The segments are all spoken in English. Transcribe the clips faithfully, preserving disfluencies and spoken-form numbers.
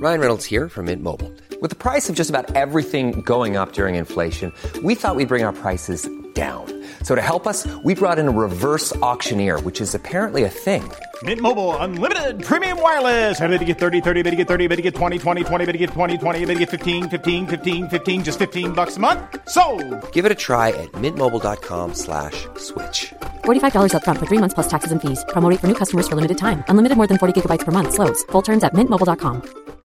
Ryan Reynolds here from Mint Mobile. With the price of just about everything going up during inflation, we thought we'd bring our prices down. So to help us, we brought in a reverse auctioneer, which is apparently a thing. Mint Mobile Unlimited Premium Wireless. How to get thirty, thirty, how to get thirty, how to get twenty, twenty, twenty, how to get twenty, twenty, how to get fifteen, fifteen, fifteen, fifteen, just fifteen bucks a month? Sold! Give it a try at mintmobile.com slash switch. forty-five dollars up front for three months plus taxes and fees. Promo rate for new customers for limited time. Unlimited more than forty gigabytes per month. Slows full terms at mint mobile dot com.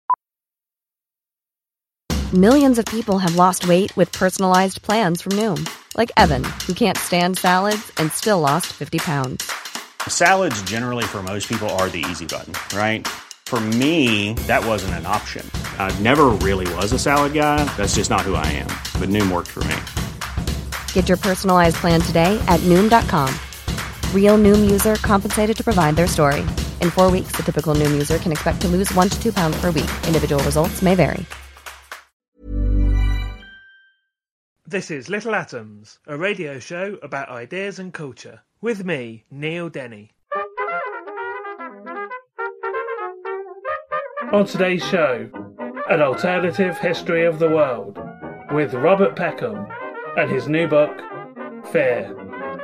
Millions of people have lost weight with personalized plans from Noom. Like Evan, who can't stand salads and still lost fifty pounds. Salads generally for most people are the easy button, right? For me, that wasn't an option. I never really was a salad guy. That's just not who I am. But Noom worked for me. Get your personalized plan today at Noom dot com. Real Noom user compensated to provide their story. In four weeks, the typical Noom user can expect to lose one to two pounds per week. Individual results may vary. This is Little Atoms, a radio show about ideas and culture, with me, Neil Denny. On today's show, an alternative history of the world, with Robert Peckham and his new book, Fear.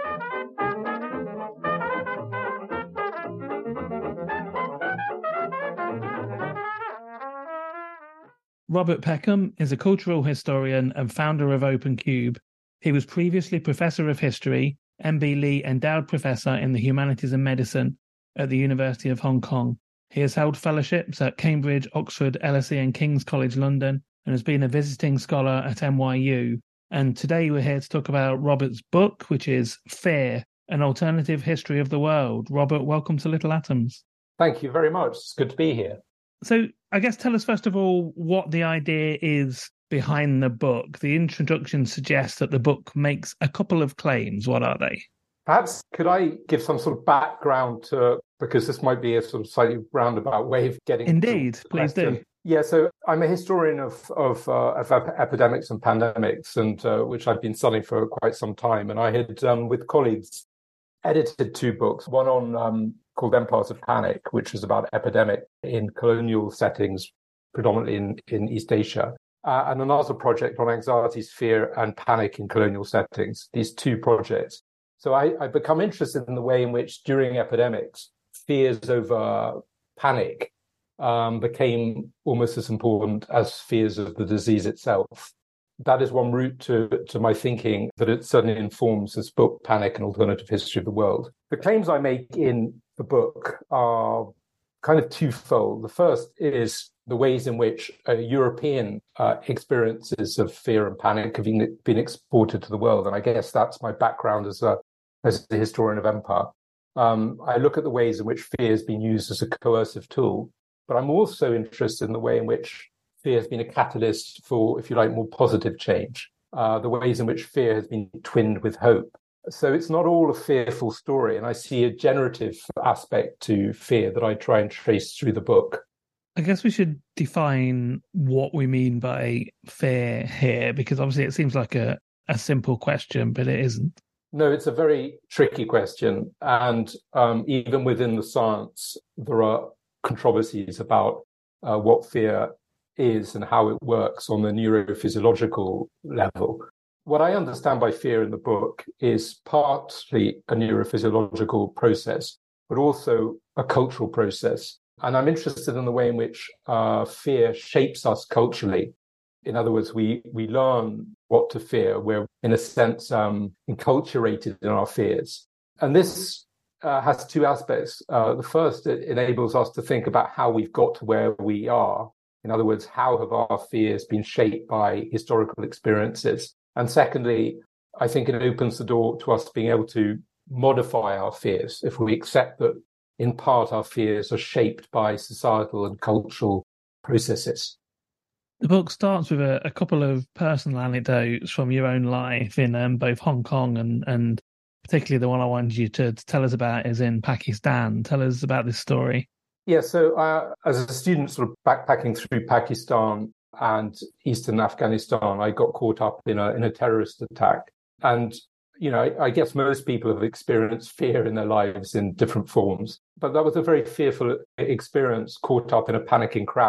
Robert Peckham is a cultural historian and founder of OpenCube. He was previously Professor of History, M B Lee Endowed Professor in the Humanities and Medicine at the University of Hong Kong. He has held fellowships at Cambridge, Oxford, L S E and King's College London, and has been a visiting scholar at N Y U. And today we're here to talk about Robert's book, which is Fear, an alternative history of the world. Robert, welcome to Little Atoms. Thank you very much. It's good to be here. So I guess tell us first of all what the idea is behind the book. The introduction suggests that the book makes a couple of claims. What are they? Perhaps could I give some sort of background to, because this might be a sort of slightly roundabout way of getting... Indeed, please do. Yeah, so I'm a historian of of, uh, of ep- epidemics and pandemics, and uh, which I've been studying for quite some time. And I had, um, with colleagues, edited two books, one on um, called Empires of Panic, which was about epidemic in colonial settings, predominantly in, in East Asia, uh, and another project on anxiety, fear, and panic in colonial settings, these two projects. So I, I become interested in the way in which, during epidemics, fears over panic um, became almost as important as fears of the disease itself. That is one route to, to my thinking that it certainly informs this book, Panic: An Alternative History of the World. The claims I make in the book are kind of twofold. The first is the ways in which uh, European uh, experiences of fear and panic have been, been exported to the world. And I guess that's my background as a, as a historian of empire. Um, I look at the ways in which fear has been used as a coercive tool, but I'm also interested in the way in which fear has been a catalyst for, if you like, more positive change, uh, the ways in which fear has been twinned with hope. So it's not all a fearful story, and I see a generative aspect to fear that I try and trace through the book. I guess we should define what we mean by fear here, because obviously it seems like a, a simple question, but it isn't. No, it's a very tricky question, and um, even within the science, there are controversies about uh, what fear is and how it works on the neurophysiological level. What I understand by fear in the book is partly a neurophysiological process, but also a cultural process. And I'm interested in the way in which uh, fear shapes us culturally. In other words, we we learn what to fear. We're, in a sense, um, enculturated in our fears. And this uh, has two aspects. Uh, the first, it enables us to think about how we've got to where we are. In other words, how have our fears been shaped by historical experiences? And secondly, I think it opens the door to us being able to modify our fears if we accept that, in part, our fears are shaped by societal and cultural processes. The book starts with a, a couple of personal anecdotes from your own life in um, both Hong Kong and, and particularly the one I wanted you to, to tell us about is in Pakistan. Tell us about this story. Yeah, so uh, as a student sort of backpacking through Pakistan and eastern Afghanistan, I got caught up in a in a terrorist attack. And, you know, I, I guess most people have experienced fear in their lives in different forms. But that was a very fearful experience, caught up in a panicking crowd.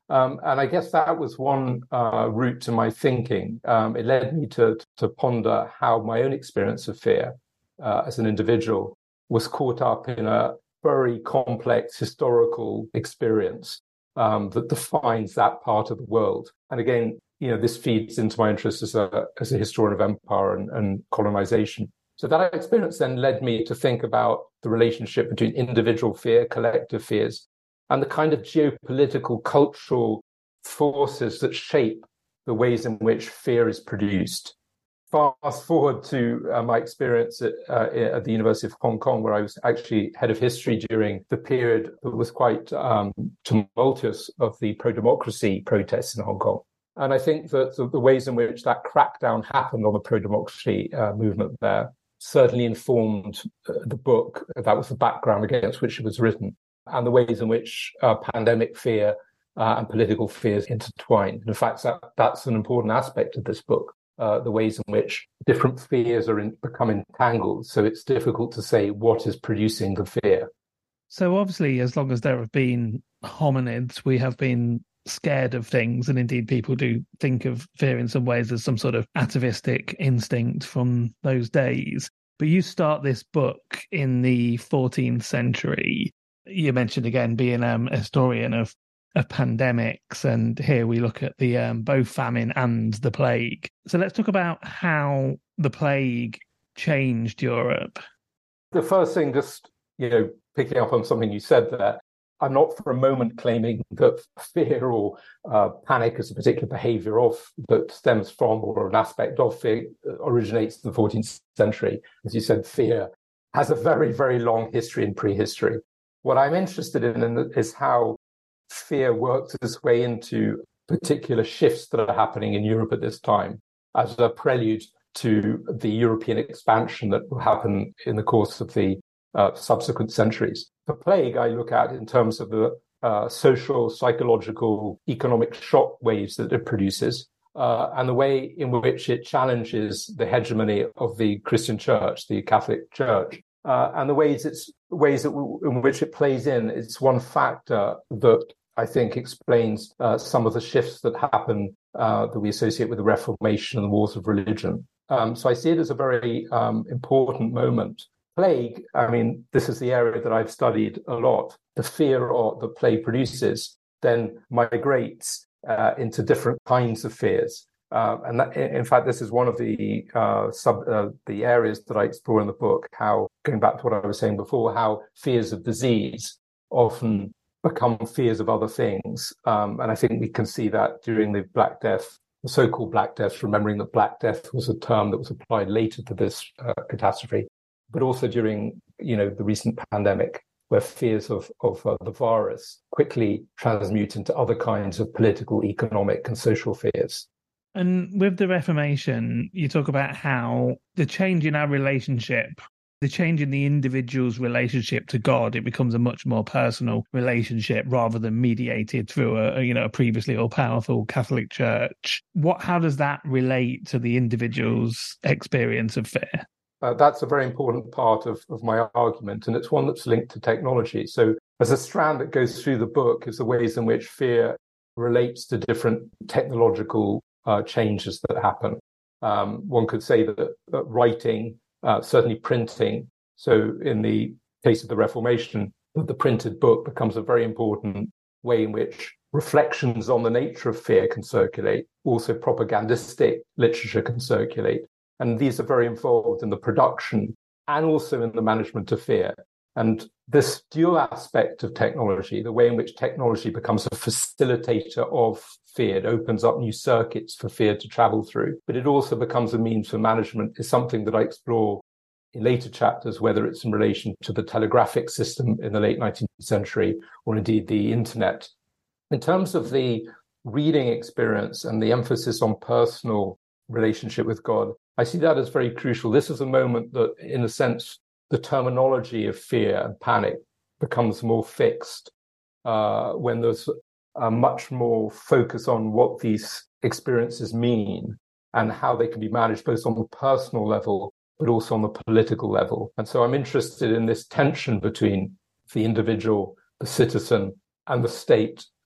Um, and I guess that was one uh, route to my thinking. Um, it led me to, to ponder how my own experience of fear uh, as an individual was caught up in a very complex historical experience um, that defines that part of the world. And again, you know, this feeds into my interest as a as a historian of empire and, and colonization. So that experience then led me to think about the relationship between individual fear, collective fears, and the kind of geopolitical, cultural forces that shape the ways in which fear is produced. Fast forward to uh, my experience at, uh, at the University of Hong Kong, where I was actually head of history during the period that was quite um, tumultuous of the pro-democracy protests in Hong Kong. And I think that the, the ways in which that crackdown happened on the pro-democracy uh, movement there certainly informed uh, the book. That was the background against which it was written, and the ways in which uh, pandemic fear uh, and political fears intertwine. In fact, that, that's an important aspect of this book, uh, the ways in which different fears are in, become entangled. So it's difficult to say what is producing the fear. So obviously, as long as there have been hominids, we have been scared of things, and indeed people do think of fear in some ways as some sort of atavistic instinct from those days. But you start this book in the fourteenth century. You mentioned again being um, a historian of, of pandemics, and here we look at the um, both famine and the plague. So let's talk about how the plague changed Europe. The first thing, just, you know, picking up on something you said there, I'm not for a moment claiming that fear or uh, panic is a particular behavior of that stems from or an aspect of fear originates in the fourteenth century. As you said, fear has a very, very long history in prehistory. What I'm interested in is how fear works its way into particular shifts that are happening in Europe at this time as a prelude to the European expansion that will happen in the course of the uh, subsequent centuries. The plague I look at in terms of the uh, social, psychological, economic shock waves that it produces, uh, and the way in which it challenges the hegemony of the Christian church, the Catholic Church, uh, and the ways it's ways that w- in which it plays in. It's one factor that I think explains uh, some of the shifts that happen uh, that we associate with the Reformation and the wars of religion. Um, so I see it as a very um, important moment. Plague, I mean, this is the area that I've studied a lot. The fear or the plague produces then migrates uh, into different kinds of fears. Uh, and that, in fact, this is one of the uh, sub uh, the areas that I explore in the book, how, going back to what I was saying before, how fears of disease often become fears of other things. Um, and I think we can see that during the Black Death, the so-called Black Death, remembering that Black Death was a term that was applied later to this uh, catastrophe, but also during, you know, the recent pandemic, where fears of, of uh, the virus quickly transmute into other kinds of political, economic, and social fears. And with the Reformation, you talk about how the change in our relationship, the change in the individual's relationship to God, it becomes a much more personal relationship rather than mediated through a, you know, a previously all-powerful Catholic Church. What, how does that relate to the individual's experience of fear? Uh, that's a very important part of, of my argument, and it's one that's linked to technology. So as a strand that goes through the book is the ways in which fear relates to different technological uh, changes that happen. Um, one could say that, that writing, uh, certainly printing, so in the case of the Reformation, the printed book becomes a very important way in which reflections on the nature of fear can circulate. Also propagandistic literature can circulate. And these are very involved in the production and also in the management of fear. And this dual aspect of technology, the way in which technology becomes a facilitator of fear, it opens up new circuits for fear to travel through, but it also becomes a means for management, is something that I explore in later chapters, whether it's in relation to the telegraphic system in the late nineteenth century or indeed the internet. In terms of the reading experience and the emphasis on personal relationship with God, I see that as very crucial. This is a moment that, in a sense, the terminology of fear and panic becomes more fixed uh, when there's a much more focus on what these experiences mean and how they can be managed both on the personal level, but also on the political level. And so I'm interested in this tension between the individual, the citizen, and the state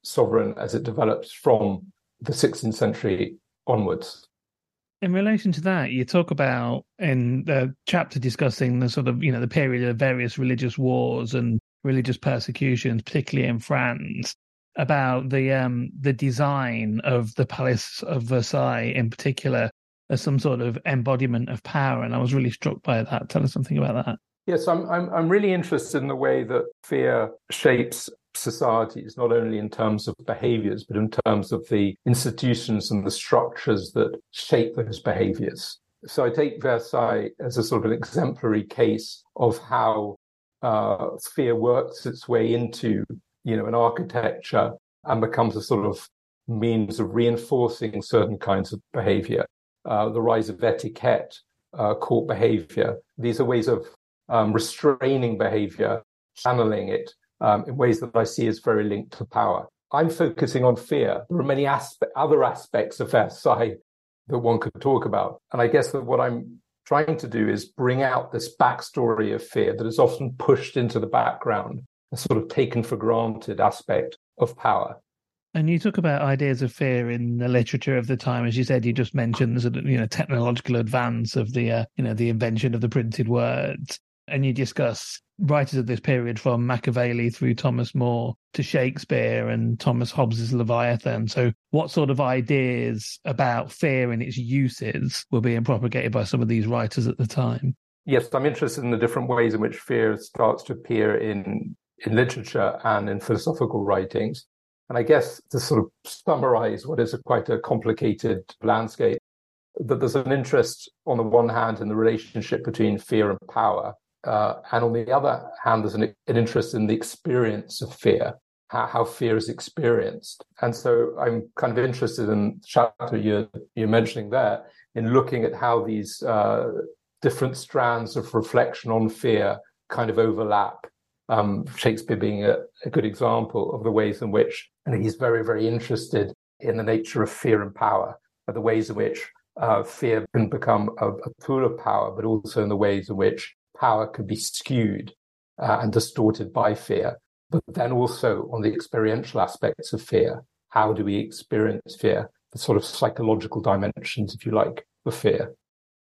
sovereign as it develops from the sixteenth century onwards. In relation to that, you talk about in the chapter discussing the sort of, you know, the period of various religious wars and religious persecutions, particularly in France, about the um, the design of the Palace of Versailles in particular as some sort of embodiment of power. And I was really struck by that. Tell us something about that. Yes, I'm I'm I'm really interested in the way that fear shapes societies, not only in terms of behaviors, but in terms of the institutions and the structures that shape those behaviors. So I take Versailles as a sort of an exemplary case of how uh, fear works its way into, you know, an architecture and becomes a sort of means of reinforcing certain kinds of behavior. Uh, the rise of etiquette, uh, court behavior. These are ways of um, restraining behavior, channeling it, Um, in ways that I see as very linked to power. I'm focusing on fear. There are many aspe- other aspects of Versailles that one could talk about. And I guess that what I'm trying to do is bring out this backstory of fear that is often pushed into the background, a sort of taken for granted aspect of power. And you talk about ideas of fear in the literature of the time. As you said, you just mentioned the sort of, you know, technological advance of the, uh, you know, the invention of the printed words. And you discuss writers of this period from Machiavelli through Thomas More to Shakespeare and Thomas Hobbes's Leviathan. So what sort of ideas about fear and its uses were being propagated by some of these writers at the time? Yes, I'm interested in the different ways in which fear starts to appear in, in literature and in philosophical writings. And I guess to sort of summarize what is a quite a complicated landscape, that there's an interest on the one hand in the relationship between fear and power. Uh, and on the other hand, there's an, an interest in the experience of fear, how, how fear is experienced. And so I'm kind of interested in the chapter you're, you're mentioning there, in looking at how these uh, different strands of reflection on fear kind of overlap. Um, Shakespeare being a, a good example of the ways in which, and he's very, very interested in the nature of fear and power, of the ways in which uh, fear can become a, a tool of power, but also in the ways in which power could be skewed uh, and distorted by fear, but then also on the experiential aspects of fear. How do we experience fear? The sort of psychological dimensions, if you like, of fear.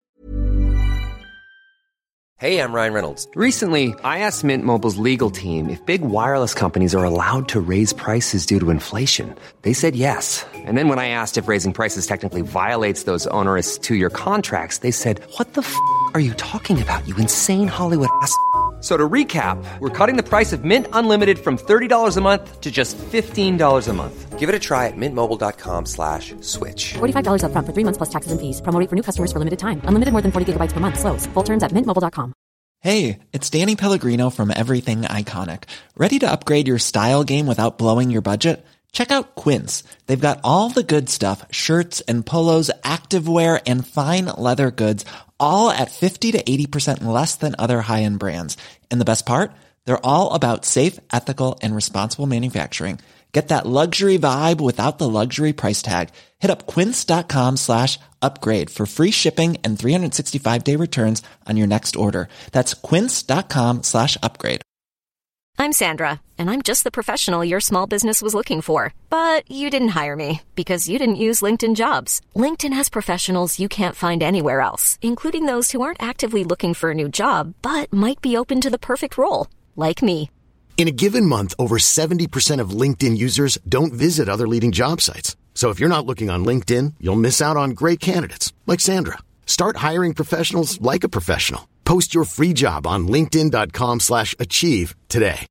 Hey, I'm Ryan Reynolds. Recently, I asked Mint Mobile's legal team if big wireless companies are allowed to raise prices due to inflation. They said yes. And then when I asked if raising prices technically violates those onerous two-year contracts, they said, "What the f*** are you talking about, you insane Hollywood ass f- So to recap, we're cutting the price of Mint Unlimited from thirty dollars a month to just fifteen dollars a month. Give it a try at mintmobile.com slash switch. forty-five dollars up front for three months plus taxes and fees. Promo rate for new customers for limited time. Unlimited more than forty gigabytes per month. Slows full terms at mint mobile dot com. Hey, it's Danny Pellegrino from Everything Iconic. Ready to upgrade your style game without blowing your budget? Check out Quince. They've got all the good stuff, shirts and polos, activewear, and fine leather goods, all at fifty to eighty percent less than other high-end brands. And the best part? They're all about safe, ethical, and responsible manufacturing. Get that luxury vibe without the luxury price tag. Hit up quince.com slash upgrade for free shipping and three sixty-five day returns on your next order. That's quince.com slash upgrade. I'm Sandra, and I'm just the professional your small business was looking for. But you didn't hire me because you didn't use LinkedIn Jobs. LinkedIn has professionals you can't find anywhere else, including those who aren't actively looking for a new job, but might be open to the perfect role, like me. In a given month, over seventy percent of LinkedIn users don't visit other leading job sites. So if you're not looking on LinkedIn, you'll miss out on great candidates like Sandra. Start hiring professionals like a professional. Post your free job on linkedin.com slash achieve today.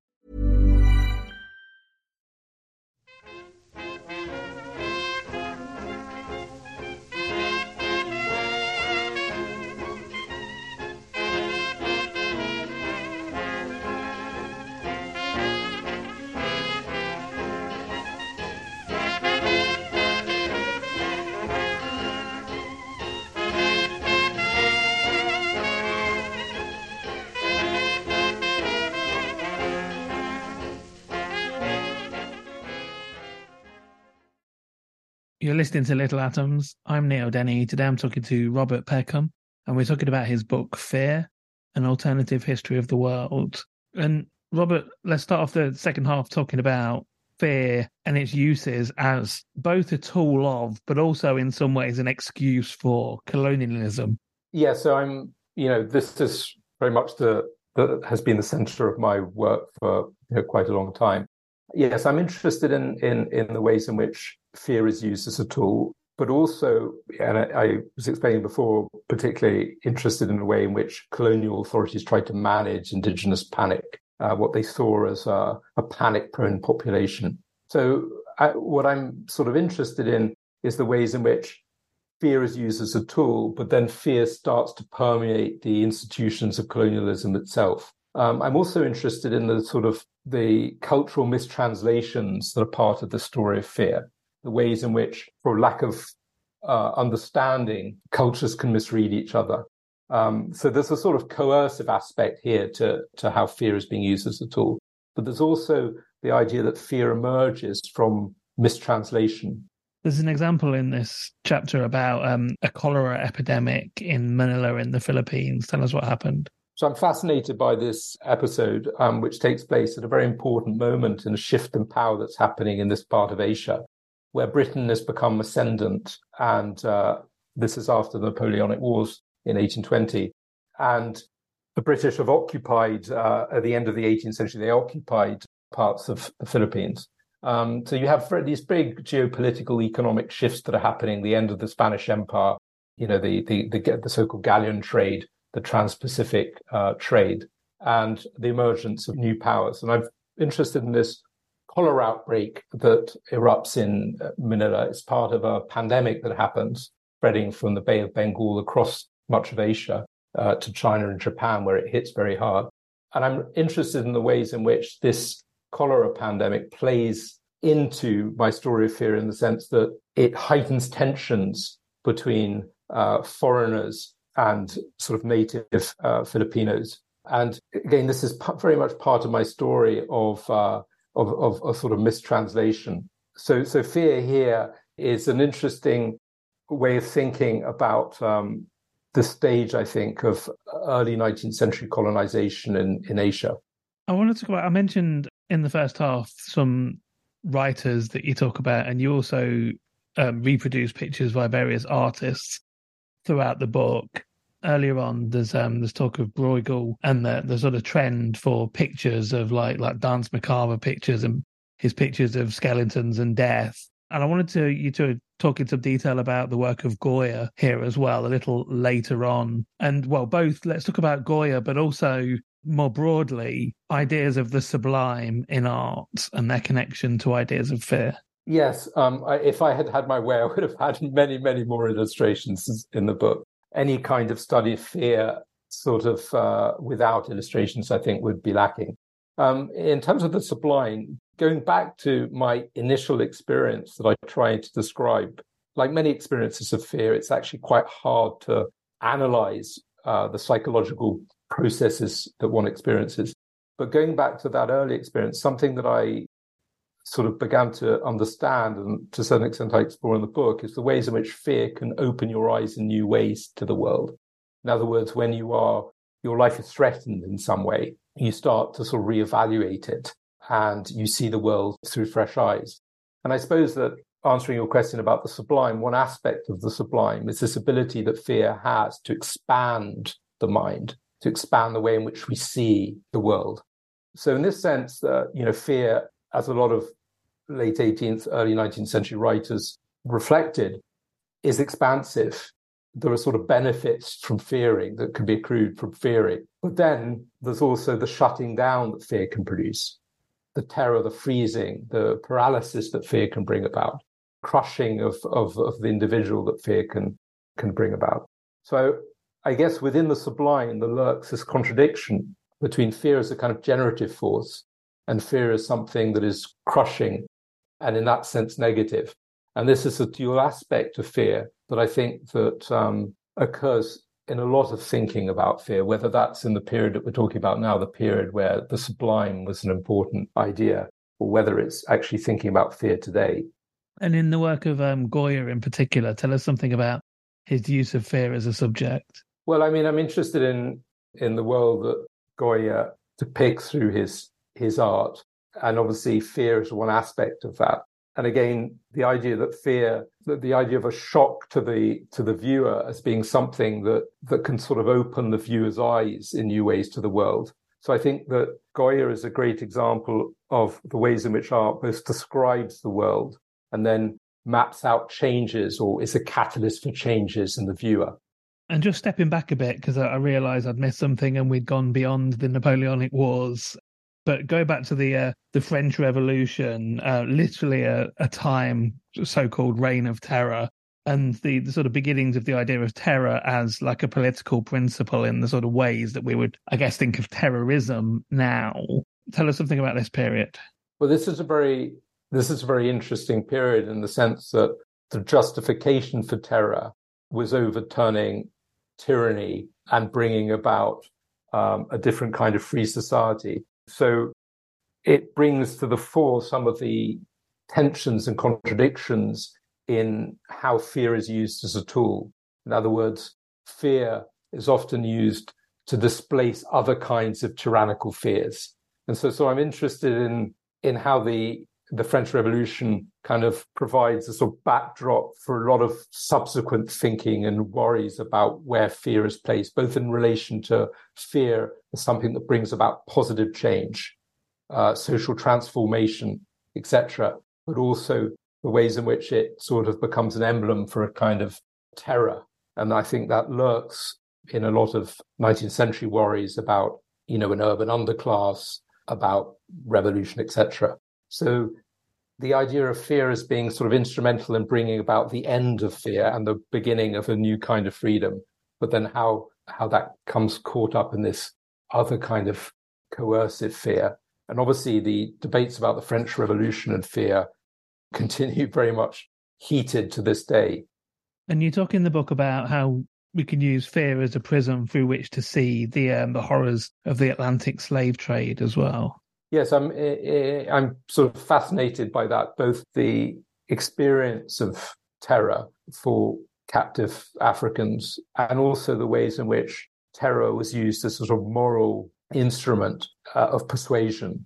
You're listening to Little Atoms. I'm Neil Denny. Today I'm talking to Robert Peckham, and we're talking about his book, Fear, An Alternative History of the World. And Robert, let's start off the second half talking about fear and its uses as both a tool of, but also in some ways an excuse for colonialism. Yeah, so I'm, you know, this is very much the, the has been the center of my work for you know, quite a long time. Yes, I'm interested in, in, in the ways in which fear is used as a tool, but also, and I, I was explaining before, particularly interested in the way in which colonial authorities tried to manage indigenous panic, uh, what they saw as a, a panic-prone population. So I, what I'm sort of interested in is the ways in which fear is used as a tool, but then fear starts to permeate the institutions of colonialism itself. Um, I'm also interested in the sort of the cultural mistranslations that are part of the story of fear, the ways in which, for lack of uh, understanding, cultures can misread each other. Um, so there's a sort of coercive aspect here to, to how fear is being used as a tool. But there's also the idea that fear emerges from mistranslation. There's an example in this chapter about um, a cholera epidemic in Manila in the Philippines. Tell us what happened. So I'm fascinated by this episode, um, which takes place at a very important moment in a shift in power that's happening in this part of Asia, where Britain has become ascendant. And uh, this is after the Napoleonic Wars in eighteen twenty. And the British have occupied, uh, at the end of the eighteenth century, they occupied parts of the Philippines. Um, so you have these big geopolitical economic shifts that are happening, the end of the Spanish Empire, you know, the the the, the so-called galleon trade, the trans-Pacific uh, trade, and the emergence of new powers. And I'm interested in this cholera outbreak that erupts in Manila. It's part of a pandemic that happens, spreading from the Bay of Bengal across much of Asia uh, to China and Japan, where it hits very hard. And I'm interested in the ways in which this cholera pandemic plays into my story of fear in the sense that it heightens tensions between uh, foreigners and sort of native uh, Filipinos. And again, this is p- very much part of my story of, uh, of, of a sort of mistranslation. So, so fear here is an interesting way of thinking about um, the stage, I think, of early nineteenth century colonization in, in Asia. I want to talk about, I mentioned in the first half some writers that you talk about, and you also um, reproduce pictures by various artists throughout the book. Earlier on, there's um, there's talk of Bruegel and the, the sort of trend for pictures of like like Danse Macabre pictures and his pictures of skeletons and death. And I wanted to you to talk in some detail about the work of Goya here as well, a little later on. And well, both, let's talk about Goya, but also more broadly, ideas of the sublime in art and their connection to ideas of fear. Yes, um, I, if I had had my way, I would have had many, many more illustrations in the book. Any kind of study of fear sort of uh, without illustrations, I think, would be lacking. Um, in terms of the sublime, going back to my initial experience that I tried to describe, like many experiences of fear, it's actually quite hard to analyze uh, the psychological processes that one experiences. But going back to that early experience, something that I sort of began to understand, and to a certain extent I explore in the book, is the ways in which fear can open your eyes in new ways to the world. In other words, when you are, your life is threatened in some way, you start to sort of reevaluate it and you see the world through fresh eyes. And I suppose that answering your question about the sublime, one aspect of the sublime is this ability that fear has to expand the mind, to expand the way in which we see the world. So in this sense, uh, you know, fear, as a lot of late eighteenth, early nineteenth century writers reflected, is expansive. There are sort of benefits from fearing that can be accrued from fearing. But then there's also the shutting down that fear can produce, the terror, the freezing, the paralysis that fear can bring about, crushing of, of, of the individual that fear can, can bring about. So I guess within the sublime, there lurks this contradiction between fear as a kind of generative force and fear as something that is crushing and in that sense negative. And this is a dual aspect of fear that I think that um, occurs in a lot of thinking about fear, whether that's in the period that we're talking about now, the period where the sublime was an important idea, or whether it's actually thinking about fear today. And in the work of um, Goya in particular, tell us something about his use of fear as a subject. Well, I mean, I'm interested in in the world that Goya depicts through his his art. and obviously fear is one aspect of that. And again, the idea that fear, that the idea of a shock to the to the viewer as being something that that can sort of open the viewer's eyes in new ways to the world. So I think that Goya is a great example of the ways in which art both describes the world and then maps out changes, or is a catalyst for changes in the viewer. And just stepping back a bit, because I realised I'd missed something and we'd gone beyond the Napoleonic Wars. But go back to the uh, the French Revolution, uh, literally a, a time, so-called reign of terror, and the, the sort of beginnings of the idea of terror as like a political principle in the sort of ways that we would, I guess, think of terrorism now. Tell us something about this period. Well, this is a very this is a very interesting period in the sense that the justification for terror was overturning tyranny and bringing about um, a different kind of free society. So it brings to the fore some of the tensions and contradictions in how fear is used as a tool. In other words, fear is often used to displace other kinds of tyrannical fears. And so, so I'm interested in, in how the, the French Revolution kind of provides a sort of backdrop for a lot of subsequent thinking and worries about where fear is placed, both in relation to fear as something that brings about positive change, uh, social transformation, et cetera, but also the ways in which it sort of becomes an emblem for a kind of terror. And I think that lurks in a lot of nineteenth century worries about, you know, an urban underclass, about revolution, et cetera. So the idea of fear as being sort of instrumental in bringing about the end of fear and the beginning of a new kind of freedom, but then how how that comes caught up in this other kind of coercive fear. And obviously the debates about the French Revolution and fear continue very much heated to this day. And you talk in the book about how we can use fear as a prism through which to see the um, the horrors of the Atlantic slave trade as well. Yes, I'm I'm sort of fascinated by that, both the experience of terror for captive Africans and also the ways in which terror was used as a sort of moral instrument uh, of persuasion.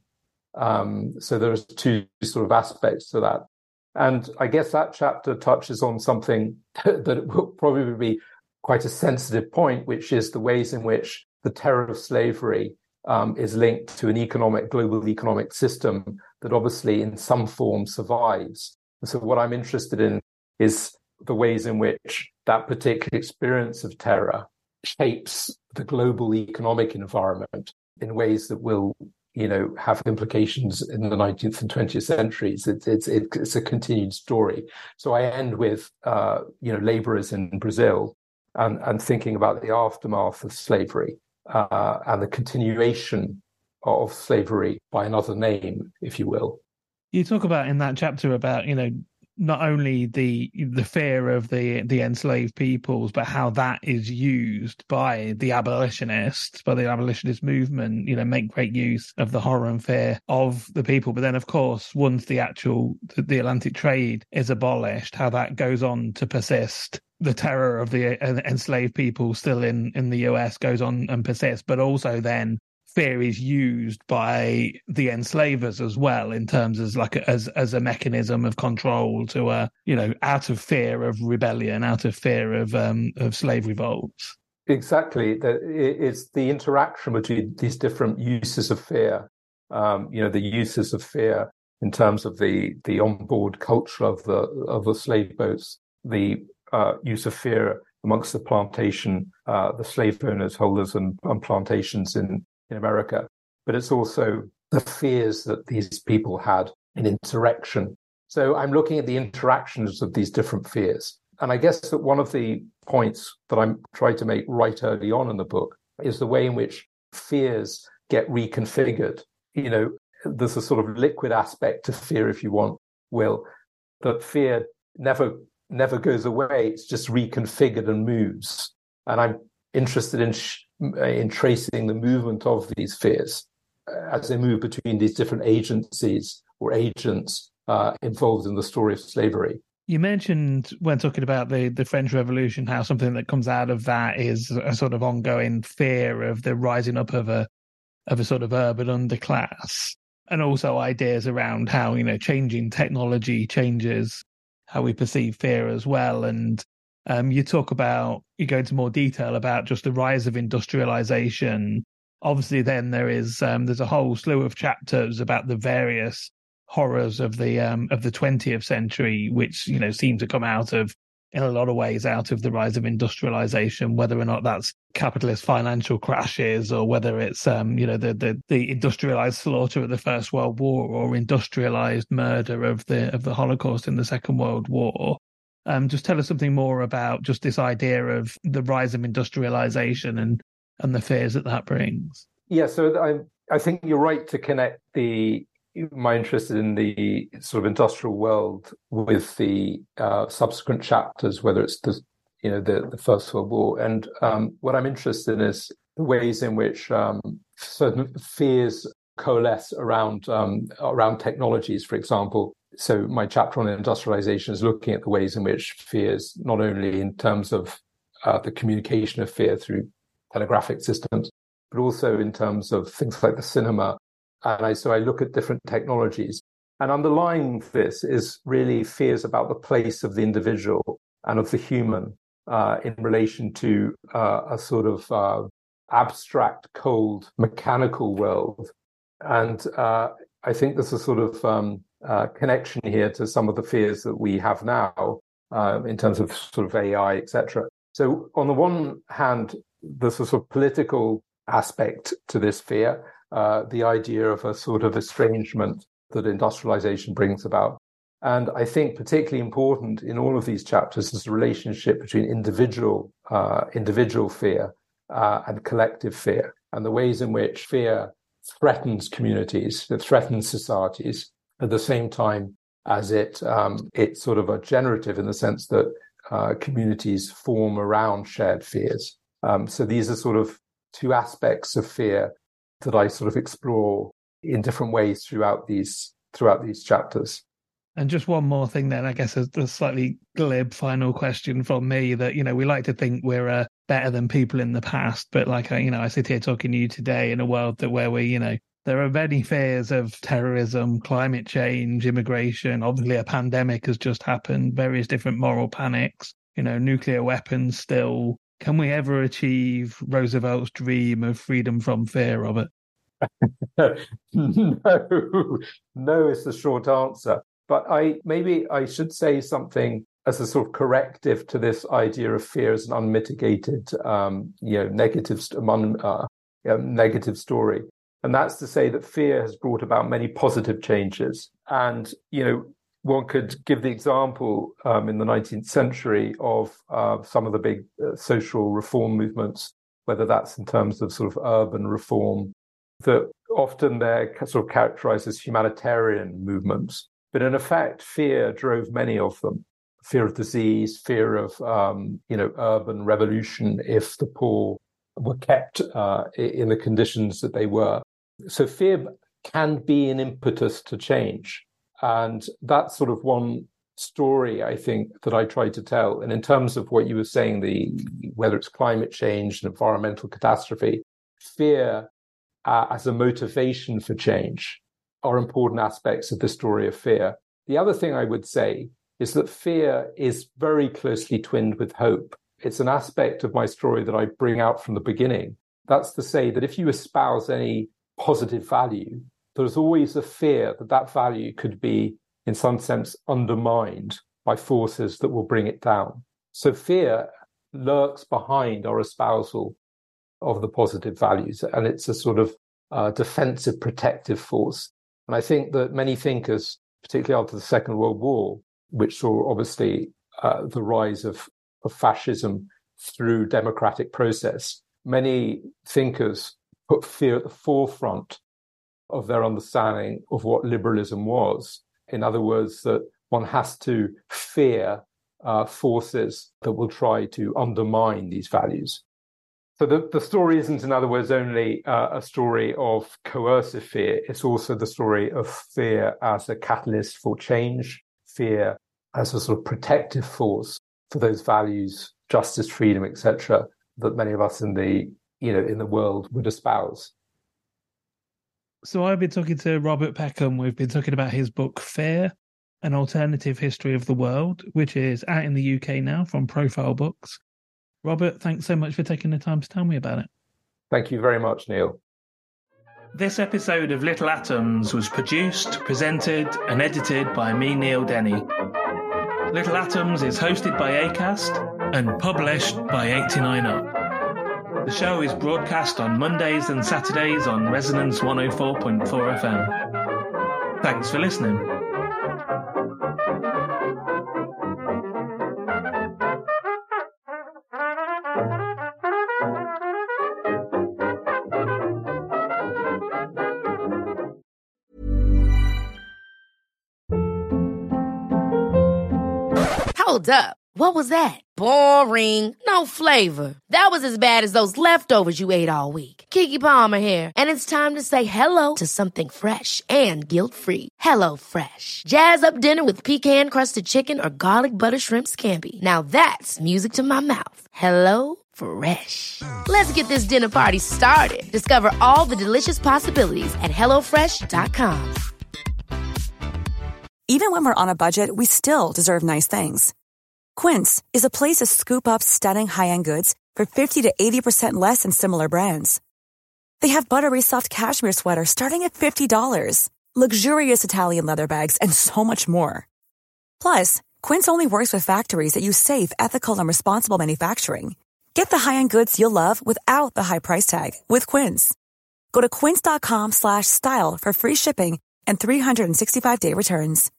Um, so there's two sort of aspects to that. And I guess that chapter touches on something that will probably be quite a sensitive point, which is the ways in which the terror of slavery um, is linked to an economic, global economic system that obviously in some form survives. And so what I'm interested in is the ways in which that particular experience of terror shapes the global economic environment in ways that will, you know, have implications in the nineteenth and twentieth centuries. It's it's it's a continued story. So I end with, uh, you know, laborers in Brazil and, and thinking about the aftermath of slavery uh, and the continuation of slavery by another name, if you will. You talk about in that chapter about, you know, not only the the fear of the the enslaved peoples, but how that is used by the abolitionists, by the abolitionist movement, you know, make great use of the horror and fear of the people. But then, of course, once the actual the Atlantic trade is abolished, how that goes on to persist. The terror of the enslaved people still in, in the U S goes on and persists, but also then fear is used by the enslavers as well in terms of like a, as as a mechanism of control to uh you know out of fear of rebellion, out of fear of um of slave revolts. Exactly, it's the interaction between these different uses of fear. Um, you know, the uses of fear in terms of the the onboard culture of the of the slave boats, the uh, use of fear amongst the plantation, uh, the slave owners, holders, and, and plantations in. in America, but it's also the fears that these people had in interaction. So I'm looking at the interactions of these different fears. And I guess that one of the points that I'm trying to make right early on in the book is the way in which fears get reconfigured. You know, there's a sort of liquid aspect to fear, if you want, Will, that fear never, never goes away. It's just reconfigured and moves. And I'm interested in sh- in tracing the movement of these fears as they move between these different agencies or agents uh, involved in the story of slavery. You mentioned when talking about the, the French Revolution, how something that comes out of that is a sort of ongoing fear of the rising up of a of a sort of urban underclass. and also ideas around how, you know, changing technology changes how we perceive fear as well. And um, you talk about, you go into more detail about just the rise of industrialization. Obviously, then there is um, there's a whole slew of chapters about the various horrors of the um, of the twentieth century, which, you know, seem to come out of, in a lot of ways, out of the rise of industrialization, whether or not that's capitalist financial crashes or whether it's, um, you know, the, the, the industrialized slaughter of the First World War or industrialized murder of the of the Holocaust in the Second World War. Um, just tell us something more about just this idea of the rise of industrialization and, and the fears that that brings. Yeah, so I, I think you're right to connect the my interest in the sort of industrial world with the uh, subsequent chapters, whether it's the you know the, the First World War. And um, what I'm interested in is the ways in which um, certain fears coalesce around um, around technologies, for example. So my chapter on industrialization is looking at the ways in which fears, not only in terms of uh, the communication of fear through telegraphic systems, but also in terms of things like the cinema. And I, so I look at different technologies. And underlying this is really fears about the place of the individual and of the human uh, in relation to uh, a sort of uh, abstract, cold, mechanical world. And uh, I think there's a sort of um, uh, connection here to some of the fears that we have now uh, in terms of sort of A I, et cetera. So on the one hand, there's a sort of political aspect to this fear. Uh, the idea of a sort of estrangement that industrialization brings about. And I think particularly important in all of these chapters is the relationship between individual uh, individual fear uh, and collective fear, and the ways in which fear threatens communities, it threatens societies, at the same time as it um, it's sort of a generative in the sense that uh, communities form around shared fears. Um, so these are sort of two aspects of fear that I sort of explore in different ways throughout these throughout these chapters. And just one more thing then, I guess, a, a slightly glib final question from me that, you know, we like to think we're uh, better than people in the past, but like, you know, I sit here talking to you today in a world that where we, you know, there are many fears of terrorism, climate change, immigration. Obviously, a pandemic has just happened, various different moral panics, you know, nuclear weapons still. Can we ever achieve Roosevelt's dream of freedom from fear, Robert? no, no is the short answer. But I maybe I should say something as a sort of corrective to this idea of fear as an unmitigated, um, you know, negative, uh, negative story. And that's to say that fear has brought about many positive changes. And, you know, one could give the example um, in the nineteenth century of uh, some of the big uh, social reform movements, whether that's in terms of sort of urban reform, that often they're sort of characterized as humanitarian movements. But in effect, fear drove many of them. Fear of disease, fear of, um, you know, urban revolution if the poor were kept uh, in the conditions that they were. So fear can be an impetus to change. And that's sort of one story, I think, that I try to tell. And in terms of what you were saying, the whether it's climate change and environmental catastrophe, fear uh, as a motivation for change are important aspects of the story of fear. The other thing I would say is that fear is very closely twinned with hope. It's an aspect of my story that I bring out from the beginning. That's to say that if you espouse any positive value, there's always a fear that that value could be, in some sense, undermined by forces that will bring it down. So fear lurks behind our espousal of the positive values, and it's a sort of uh, defensive, protective force. And I think that many thinkers, particularly after the Second World War, which saw obviously uh, the rise of, of fascism through democratic process, many thinkers put fear at the forefront of their understanding of what liberalism was. In other words, that one has to fear uh, forces that will try to undermine these values. So the, the story isn't, in other words, only uh, a story of coercive fear. It's also the story of fear as a catalyst for change, fear as a sort of protective force for those values, justice, freedom, et cetera, that many of us in the, you know, in the world would espouse. So I've been talking to Robert Peckham. We've been talking about his book, Fear, An Alternative History of the World, which is out in the U K now from Profile Books. Robert, thanks so much for taking the time to tell me about it. Thank you very much, Neil. This episode of Little Atoms was produced, presented, and edited by me, Neil Denny. Little Atoms is hosted by Acast and published by eighty-nine up. The show is broadcast on Mondays and Saturdays on Resonance one oh four point four F M. Thanks for listening. Hold up. What was that? Boring. No flavor. That was as bad as those leftovers you ate all week. Keke Palmer here, and it's time to say hello to something fresh and guilt-free. Hello Fresh. Jazz up dinner with pecan-crusted chicken or garlic butter shrimp scampi. Now that's music to my mouth. Hello Fresh. Let's get this dinner party started. Discover all the delicious possibilities at hello fresh dot com. Even when we're on a budget, we still deserve nice things. Quince is a place to scoop up stunning high-end goods for fifty to eighty percent less than similar brands. They have buttery soft cashmere sweaters starting at fifty dollars, luxurious Italian leather bags, and so much more. Plus, Quince only works with factories that use safe, ethical, and responsible manufacturing. Get the high-end goods you'll love without the high price tag with Quince. Go to quince dot com slash style for free shipping and three sixty-five day returns.